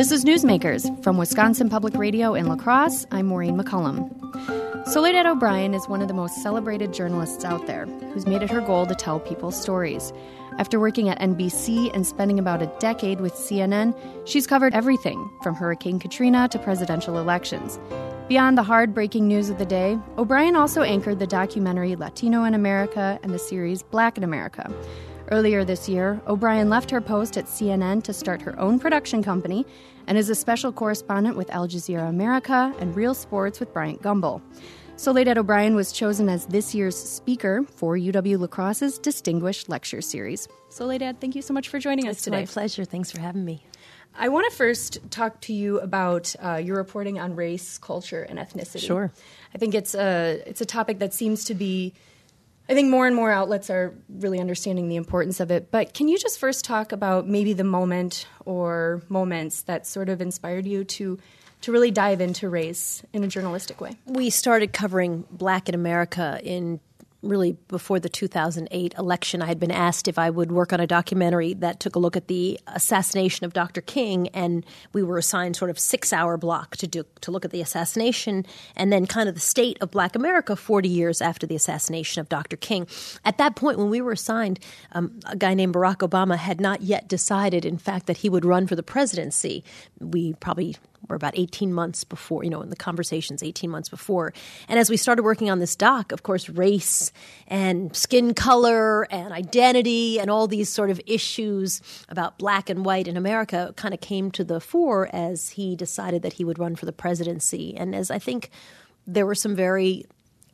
This is Newsmakers from Wisconsin Public Radio in La Crosse. I'm Maureen McCullum. Soledad O'Brien is one of the most celebrated journalists out there who's made it her goal to tell people's stories. After working at NBC and spending about a decade with CNN, she's covered everything from Hurricane Katrina to presidential elections. Beyond the hard-breaking news of the day, O'Brien also anchored the documentary Latino in America and the series Black in America. Earlier this year, O'Brien left her post at CNN to start her own production company and is a special correspondent with Al Jazeera America and Real Sports with Bryant Gumbel. Soledad O'Brien was chosen as this year's speaker for UW-La Crosse's Distinguished Lecture Series. Soledad, thank you so much for joining us today. It's my pleasure. Thanks for having me. I want to first talk to you about your reporting on race, culture, and ethnicity. Sure. I think it's a topic that seems to be, I think more and more outlets are really understanding the importance of it. But can you just first talk about maybe the moment or moments that sort of inspired you to really dive into race in a journalistic way? We started covering Black in America really before the 2008 election. I had been asked if I would work on a documentary that took a look at the assassination of Dr. King, and we were assigned sort of 6-hour block to look at the assassination and then kind of the state of Black America 40 years after the assassination of Dr. King. At that point, when we were assigned, a guy named Barack Obama had not yet decided, in fact, that he would run for the presidency. We probably were about 18 months before, in the conversations 18 months before. And as we started working on this doc, of course, race and skin color and identity and all these sort of issues about Black and white in America kind of came to the fore as he decided that he would run for the presidency. And as I think there were some very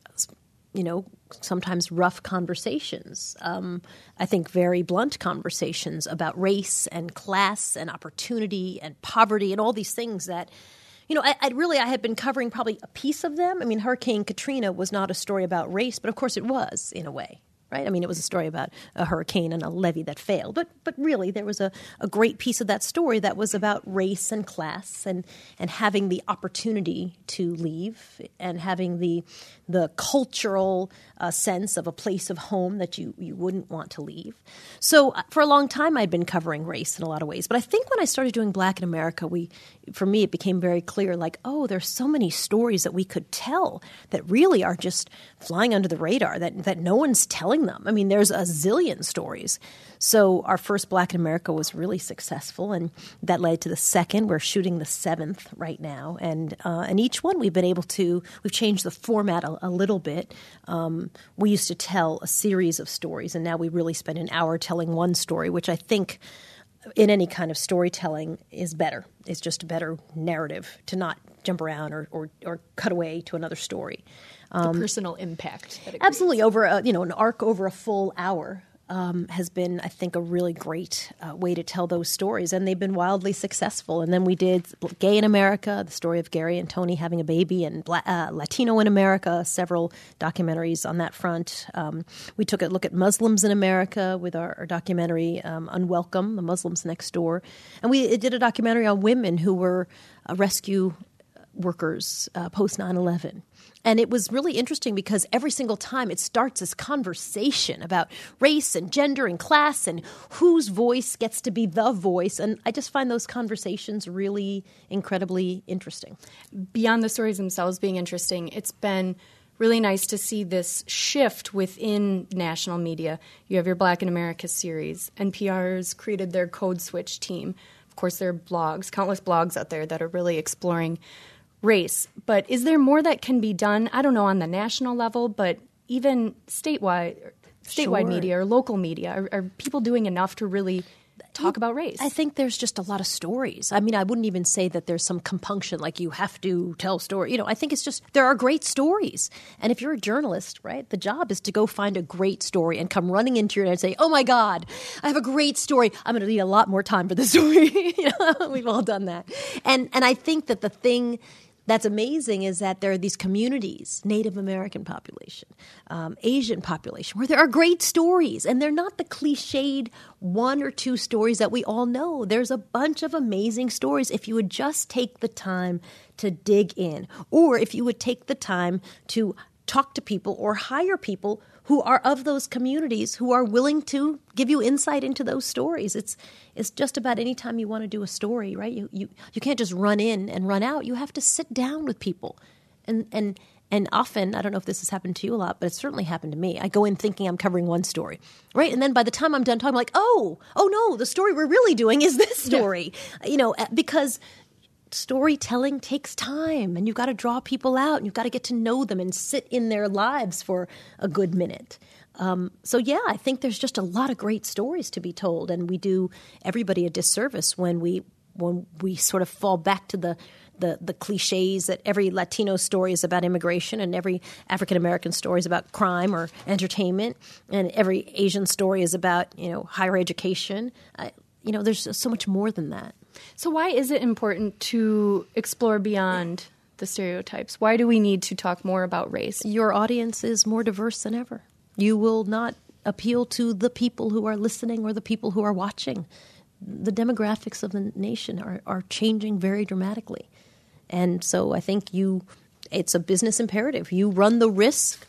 sometimes rough conversations, I think very blunt conversations about race and class and opportunity and poverty and all these things that, I had been covering probably a piece of them. I mean, Hurricane Katrina was not a story about race, but of course it was in a way. Right? I mean, it was a story about a hurricane and a levee that failed. But really, there was a great piece of that story that was about race and class and having the opportunity to leave and having the cultural sense of a place of home that you wouldn't want to leave. So for a long time, I'd been covering race in a lot of ways. But I think when I started doing Black in America, for me, it became very clear, there's so many stories that we could tell that really are just flying under the radar, that no one's telling them. I mean, there's a zillion stories. So our first Black in America was really successful, and that led to the second. We're shooting the 7th right now, and each one we've changed the format a little bit. We used to tell a series of stories, and now we really spend an hour telling one story, which I think in any kind of storytelling is better. It's just a better narrative to not jump around or cut away to another story. The personal impact. That it absolutely. Over an arc over a full hour has been, I think, a really great way to tell those stories, and they've been wildly successful. And then we did Gay in America, the story of Gary and Tony having a baby, and Latino in America, several documentaries on that front. We took a look at Muslims in America with our documentary Unwelcome, The Muslims Next Door. And we did a documentary on women who were rescue workers post 9/11. And it was really interesting because every single time it starts this conversation about race and gender and class and whose voice gets to be the voice. And I just find those conversations really incredibly interesting. Beyond the stories themselves being interesting, it's been really nice to see this shift within national media. You have your Black in America series. NPR's created their Code Switch team. Of course, there are blogs, countless blogs out there that are really exploring race. But is there more that can be done, I don't know, on the national level, but even statewide Sure. media or local media? Are people doing enough to really talk about race? I think there's just a lot of stories. I mean, I wouldn't even say that there's some compunction like you have to tell story. I think it's just there are great stories. And if you're a journalist, right, the job is to go find a great story and come running into your net and say, oh, my God, I have a great story. I'm going to need a lot more time for the story. We've all done that. And I think that the thing that's amazing is that there are these communities, Native American population, Asian population, where there are great stories. And they're not the cliched one or two stories that we all know. There's a bunch of amazing stories if you would just take the time to dig in, or if you would take the time to talk to people or hire people who are of those communities, who are willing to give you insight into those stories. It's just about any time you want to do a story, right? You can't just run in and run out. You have to sit down with people. And often, I don't know if this has happened to you a lot, but it's certainly happened to me. I go in thinking I'm covering one story, right? And then by the time I'm done talking, I'm like, oh no, the story we're really doing is this story. Yeah. Because storytelling takes time, and you've got to draw people out, and you've got to get to know them and sit in their lives for a good minute. I think there's just a lot of great stories to be told, and we do everybody a disservice when we sort of fall back to the cliches that every Latino story is about immigration and every African-American story is about crime or entertainment and every Asian story is about, higher education. There's so much more than that. So why is it important to explore beyond the stereotypes? Why do we need to talk more about race? Your audience is more diverse than ever. You will not appeal to the people who are listening or the people who are watching. The demographics of the nation are changing very dramatically. And so I think it's a business imperative. You run the risk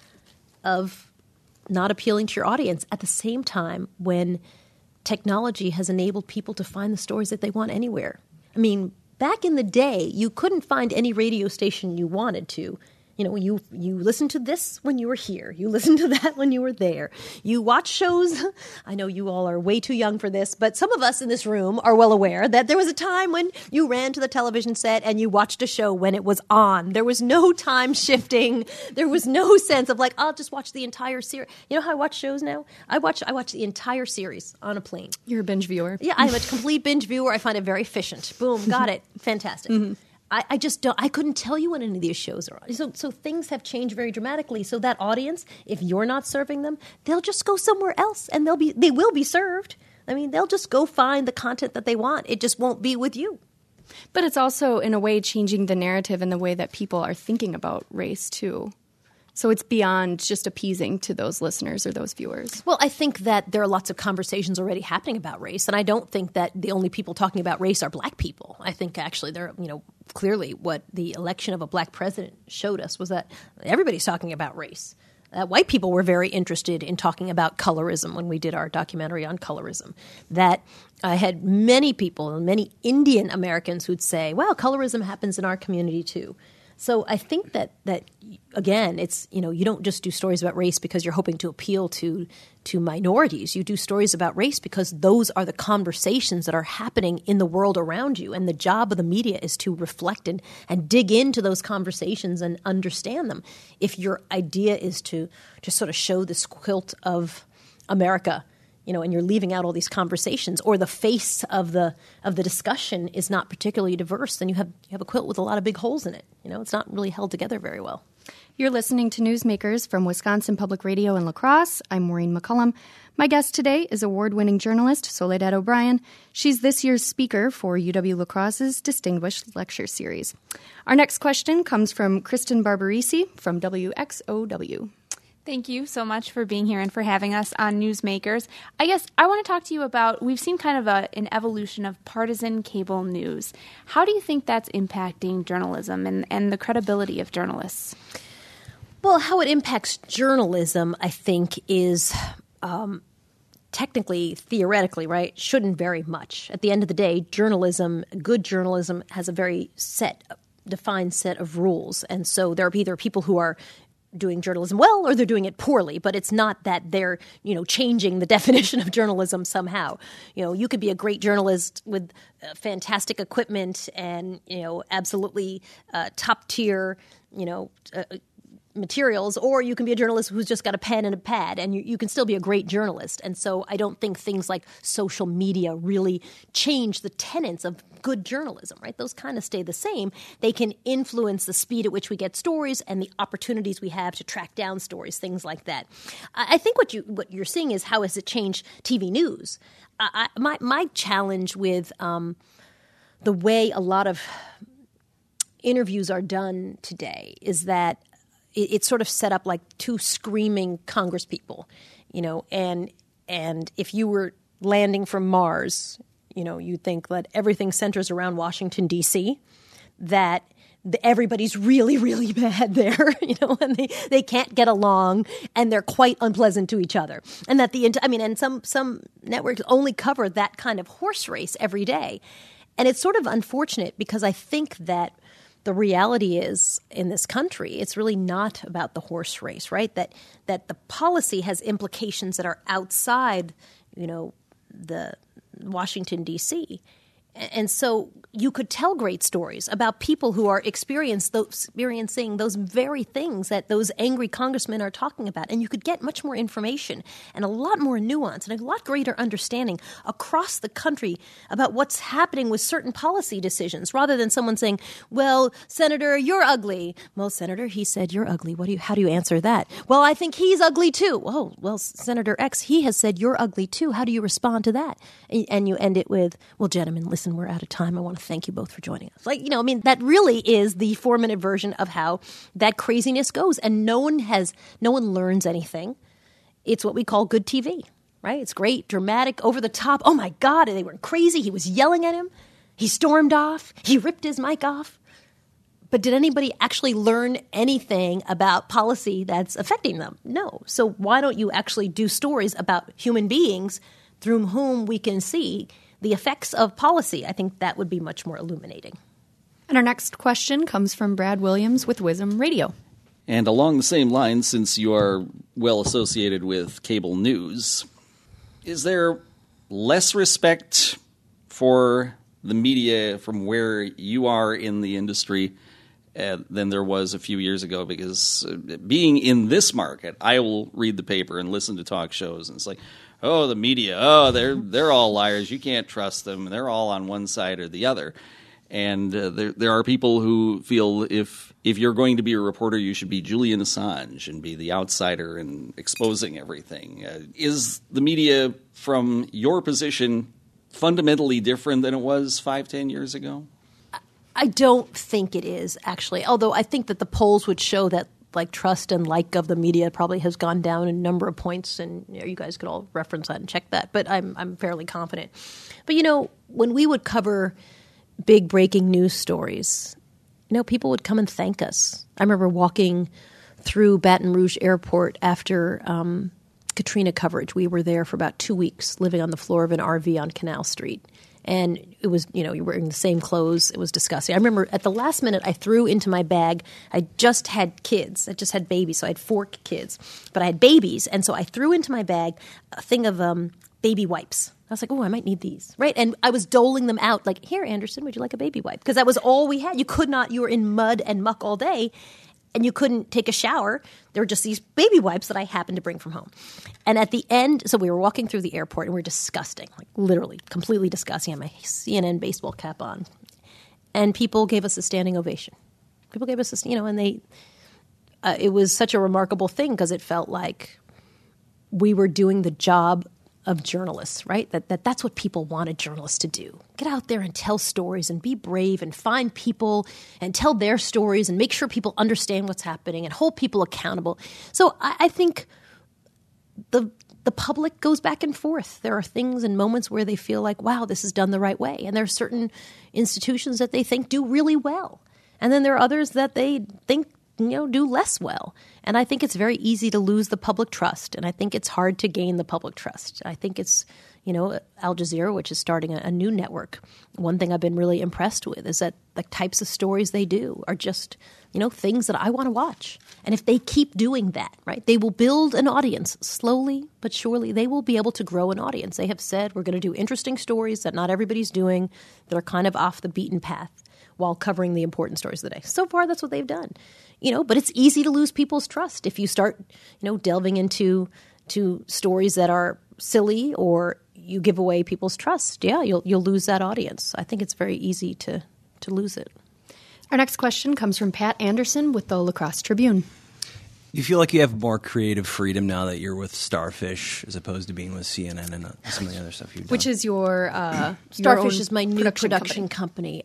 of not appealing to your audience at the same time when technology has enabled people to find the stories that they want anywhere. I mean, back in the day, you couldn't find any radio station you wanted to. You listened to this when you were here. You listened to that when you were there. You watch shows. I know you all are way too young for this, but some of us in this room are well aware that there was a time when you ran to the television set and you watched a show when it was on. There was no time shifting. There was no sense of like, I'll just watch the entire series. You know how I watch shows now? I watch the entire series on a plane. You're a binge viewer. Yeah, I'm a complete binge viewer. I find it very efficient. Boom, got it. Fantastic. Mm-hmm. I just don't. I couldn't tell you when any of these shows are on. So things have changed very dramatically. So that audience, if you're not serving them, they'll just go somewhere else, and they will be served. I mean, they'll just go find the content that they want. It just won't be with you. But it's also, in a way, changing the narrative and the way that people are thinking about race too. So it's beyond just appeasing to those listeners or those viewers. Well, I think that there are lots of conversations already happening about race, and I don't think that the only people talking about race are black people. I think actually they're, clearly what the election of a black president showed us was that everybody's talking about race. White people were very interested in talking about colorism when we did our documentary on colorism. That I had many people, many Indian Americans who'd say, wow, colorism happens in our community too. So I think that again, it's, you don't just do stories about race because you're hoping to appeal to minorities. You do stories about race because those are the conversations that are happening in the world around you. And the job of the media is to reflect and dig into those conversations and understand them. If your idea is to just sort of show this quilt of America, and you're leaving out all these conversations, or the face of the discussion is not particularly diverse, then you have a quilt with a lot of big holes in it. It's not really held together very well. You're listening to Newsmakers from Wisconsin Public Radio in La Crosse. I'm Maureen McCullum. My guest today is award-winning journalist Soledad O'Brien. She's this year's speaker for UW La Crosse's Distinguished Lecture Series. Our next question comes from Kristen Barbarisi from WXOW. Thank you so much for being here and for having us on Newsmakers. I guess I want to talk to you about, we've seen kind of an evolution of partisan cable news. How do you think that's impacting journalism and the credibility of journalists? Well, how it impacts journalism, I think, is technically, theoretically, right, shouldn't vary much. At the end of the day, good journalism has a very defined set of rules. And so there are either people who are doing journalism well or they're doing it poorly, but it's not that they're, changing the definition of journalism somehow. You could be a great journalist with fantastic equipment and, absolutely top tier, materials, or you can be a journalist who's just got a pen and a pad, and you can still be a great journalist. And so I don't think things like social media really change the tenets of good journalism, right? Those kind of stay the same. They can influence the speed at which we get stories and the opportunities we have to track down stories, things like that. I think what you're seeing is how has it changed TV news. My challenge with the way a lot of interviews are done today is that it's sort of set up like two screaming congresspeople, and if you were landing from Mars, you'd think that everything centers around Washington, D.C., that everybody's really, really bad there, and they can't get along and they're quite unpleasant to each other. And that and some networks only cover that kind of horse race every day. And it's sort of unfortunate because I think that the reality is in this country, it's really not about the horse race, right? That the policy has implications that are outside, the Washington, D.C., and so you could tell great stories about people who are experiencing those very things that those angry congressmen are talking about. And you could get much more information and a lot more nuance and a lot greater understanding across the country about what's happening with certain policy decisions, rather than someone saying, well, Senator, you're ugly. Well, Senator, he said you're ugly. How do you answer that? Well, I think he's ugly too. Oh, well, Senator X, he has said you're ugly too. How do you respond to that? And you end it with, well, gentlemen, listen, we're out of time. I want to thank you both for joining us. That really is the 4-minute version of how that craziness goes. And no one learns anything. It's what we call good TV, right? It's great, dramatic, over the top. Oh my God, they were crazy. He was yelling at him. He stormed off. He ripped his mic off. But did anybody actually learn anything about policy that's affecting them? No. So why don't you actually do stories about human beings through whom we can see the effects of policy? I think that would be much more illuminating. And our next question comes from Brad Williams with WISM Radio. And along the same lines, since you are well associated with cable news, is there less respect for the media from where you are in the industry than there was a few years ago? Because being in this market, I will read the paper and listen to talk shows, and it's like, oh, the media, oh, they're all liars. You can't trust them. They're all on one side or the other. And there are people who feel if you're going to be a reporter, you should be Julian Assange and be the outsider and exposing everything. Is the media, from your position, fundamentally different than it was 5-10 years ago? I don't think it is, actually, although I think that the polls would show that trust and of the media probably has gone down a number of points, and you guys could all reference that and check that. But I'm fairly confident. But when we would cover big breaking news stories, people would come and thank us. I remember walking through Baton Rouge Airport after Katrina coverage. We were there for about 2 weeks, living on the floor of an RV on Canal Street. And it was, you were wearing the same clothes. It was disgusting. I remember at the last minute, I threw into my bag. I just had kids. I just had babies. So I had 4 kids. But I had babies. And so I threw into my bag a thing of baby wipes. I was like, oh, I might need these, right? And I was doling them out like, here, Anderson, would you like a baby wipe? Because that was all we had. You were in mud and muck all day. And you couldn't take a shower. There were just these baby wipes that I happened to bring from home. And at the end, so we were walking through the airport and we were disgusting, literally completely disgusting. I had my CNN baseball cap on. And people gave us a standing ovation. People gave us and it was such a remarkable thing because it felt like we were doing the job of journalists, right? That's what people want a journalist to do. Get out there and tell stories and be brave and find people and tell their stories and make sure people understand what's happening and hold people accountable. So I think the public goes back and forth. There are things and moments where they feel like, wow, this is done the right way. And there are certain institutions that they think do really well. And then there are others that they think do less well. And I think it's very easy to lose the public trust. And I think it's hard to gain the public trust. I think it's, Al Jazeera, which is starting a new network. One thing I've been really impressed with is that the types of stories they do are just, things that I want to watch. And if they keep doing that, right, they will build an audience slowly but surely. They will be able to grow an audience. They have said we're going to do interesting stories that not everybody's doing that are kind of off the beaten path while covering the important stories of the day. So far, that's what they've done. But it's easy to lose people's trust if you start, delving into stories that are silly or you give away people's trust. Yeah, you'll lose that audience. I think it's very easy to lose it. Our next question comes from Pat Anderson with the La Crosse Tribune. You feel like you have more creative freedom now that you're with Starfish as opposed to being with CNN and some of the other stuff you've done? Which is your Starfish is my new production company.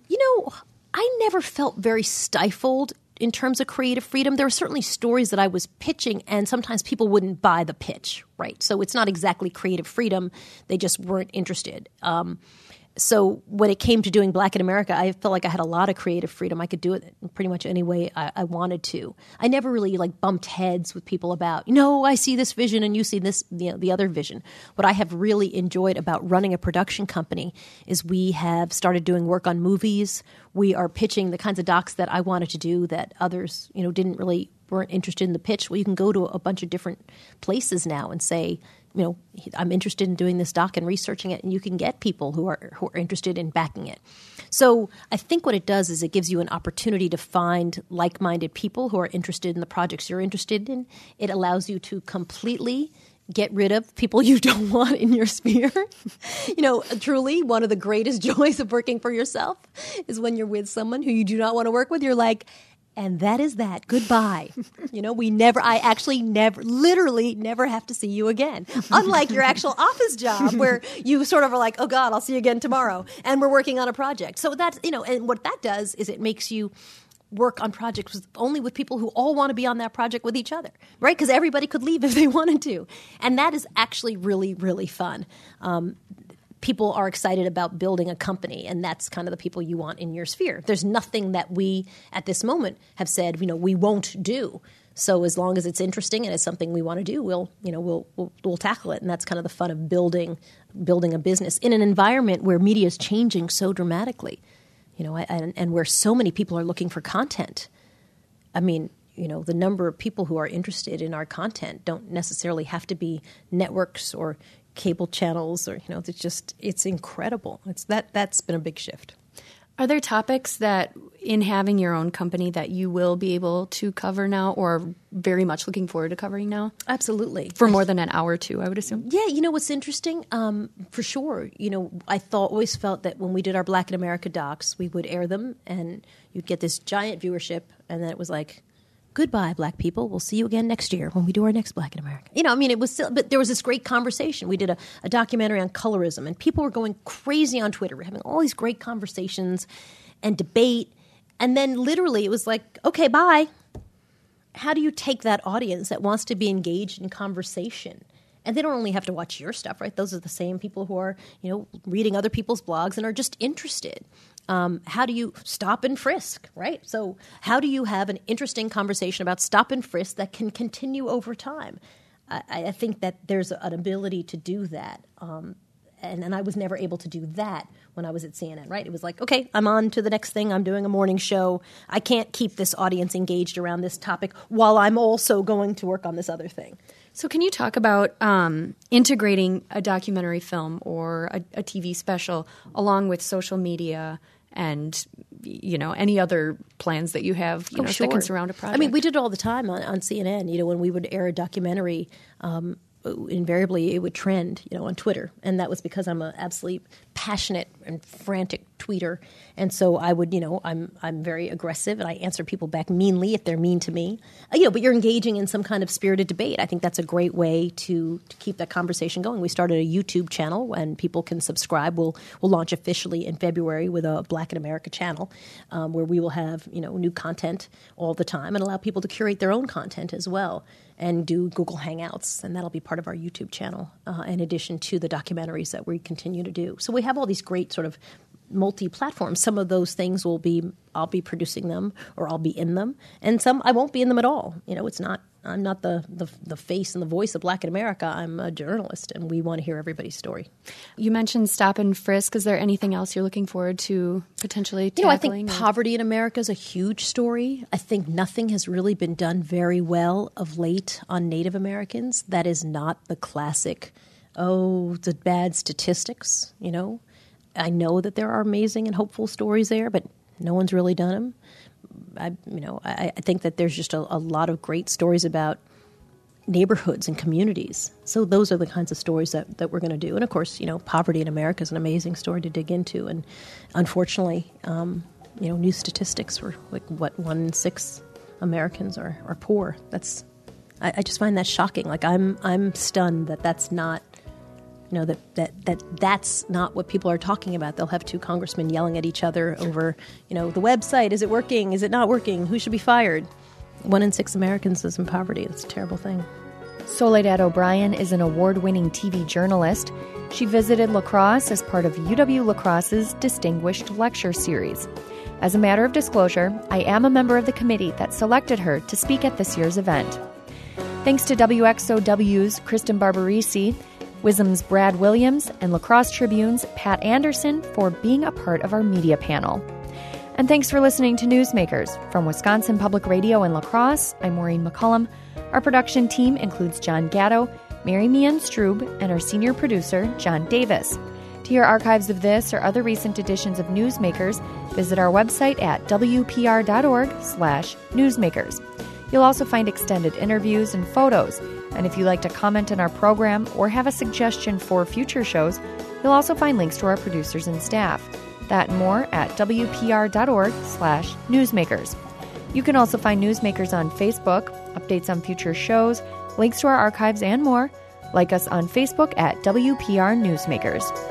I never felt very stifled in terms of creative freedom. There were certainly stories that I was pitching, and sometimes people wouldn't buy the pitch, right? So it's not exactly creative freedom. They just weren't interested. So when it came to doing Black in America, I felt like I had a lot of creative freedom. I could do it in pretty much any way I wanted to. I never really bumped heads with people about, I see this vision and you see this, the other vision. What I have really enjoyed about running a production company is we have started doing work on movies. We are pitching the kinds of docs that I wanted to do that others, weren't interested in the pitch. Well, you can go to a bunch of different places now and say, I'm interested in doing this doc and researching it, and you can get people who are interested in backing it. So I think what it does is it gives you an opportunity to find like-minded people who are interested in the projects you're interested in. It allows you to completely get rid of people you don't want in your sphere. Truly, one of the greatest joys of working for yourself is when you're with someone who you do not want to work with. You're like, and that is that. Goodbye. I actually literally never have to see you again. Unlike your actual office job where you sort of are like, oh God, I'll see you again tomorrow. And we're working on a project. So that's, and what that does is it makes you work on projects only with people who all want to be on that project with each other, right? Because everybody could leave if they wanted to. And that is actually really, really fun. People are excited about building a company, and that's kind of the people you want in your sphere. There's nothing that we, at this moment, have said, we won't do. So as long as it's interesting and it's something we want to do, we'll tackle it. And that's kind of the fun of building a business in an environment where media is changing so dramatically, and where so many people are looking for content. I mean, the number of people who are interested in our content don't necessarily have to be networks or cable channels, or it's incredible. That's been a big shift. Are there topics that, in having your own company, that you will be able to cover now, or very much looking forward to covering now? Absolutely, for more than an hour or two, I would assume. Yeah, what's interesting, for sure. I always felt that when we did our Black in America docs, we would air them, and you'd get this giant viewership, and then it was like, goodbye, Black people. We'll see you again next year when we do our next Black in America. It was still, but there was this great conversation. We did a documentary on colorism, and people were going crazy on Twitter. We're having all these great conversations and debate. And then literally it was like, okay, bye. How do you take that audience that wants to be engaged in conversation? And they don't only have to watch your stuff, right? Those are the same people who are, reading other people's blogs and are just interested. How do you stop and frisk, right? So how do you have an interesting conversation about stop and frisk that can continue over time? I think that there's an ability to do that. And I was never able to do that when I was at CNN, right? It was like, okay, I'm on to the next thing. I'm doing a morning show. I can't keep this audience engaged around this topic while I'm also going to work on this other thing. So can you talk about integrating a documentary film or a TV special along with social media and, any other plans that you have, sure. that can surround a project? I mean, we did it all the time on CNN. When we would air a documentary, invariably it would trend, on Twitter. And that was because I'm an absolutely passionate and frantic tweeter. And so I would, I'm very aggressive and I answer people back meanly if they're mean to me. But you're engaging in some kind of spirited debate. I think that's a great way to keep that conversation going. We started a YouTube channel and people can subscribe. We'll launch officially in February with a Black in America channel where we will have, new content all the time and allow people to curate their own content as well and do Google Hangouts. And that'll be part of our YouTube channel in addition to the documentaries that we continue to do. So we have all these great sort of multi-platforms. Some of those things I'll be producing them or I'll be in them, and some I won't be in them at all. I'm not the face and the voice of Black in America. I'm a journalist, and we want to hear everybody's story. You mentioned stop and frisk. Is there anything else you're looking forward to potentially tackling? I think poverty in America is a huge story. I think nothing has really been done very well of late on Native Americans. That is not the classic, the bad statistics, I know that there are amazing and hopeful stories there, but no one's really done them. I think that there's just a lot of great stories about neighborhoods and communities. So those are the kinds of stories that we're going to do. And of course, poverty in America is an amazing story to dig into. And unfortunately, new statistics were like 1 in 6 Americans are poor. I just find that shocking. Like I'm stunned that that's not. That's not what people are talking about. They'll have 2 congressmen yelling at each other over, the website. Is it working? Is it not working? Who should be fired? 1 in 6 Americans is in poverty. It's a terrible thing. Soledad O'Brien is an award-winning TV journalist. She visited La Crosse as part of UW La Crosse's Distinguished Lecture Series. As a matter of disclosure, I am a member of the committee that selected her to speak at this year's event. Thanks to WXOW's Kristen Barbarisi, WISM's Brad Williams, and La Crosse Tribune's Pat Anderson for being a part of our media panel. And thanks for listening to Newsmakers. From Wisconsin Public Radio in La Crosse, I'm Maureen McCullum. Our production team includes John Gatto, Mary Meehan Strube, and our senior producer, John Davis. To hear archives of this or other recent editions of Newsmakers, visit our website at wpr.org/newsmakers. You'll also find extended interviews and photos. And if you'd like to comment on our program or have a suggestion for future shows, you'll also find links to our producers and staff. That and more at wpr.org/newsmakers. You can also find Newsmakers on Facebook, updates on future shows, links to our archives, and more. Like us on Facebook at WPR Newsmakers.